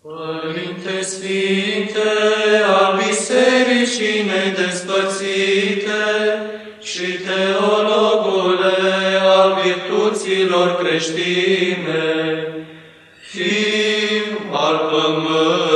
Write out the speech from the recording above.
Părinte Sfinte, al Bisericii nedespărțite și teologule al virtuților creștine, Fiu al Pământului,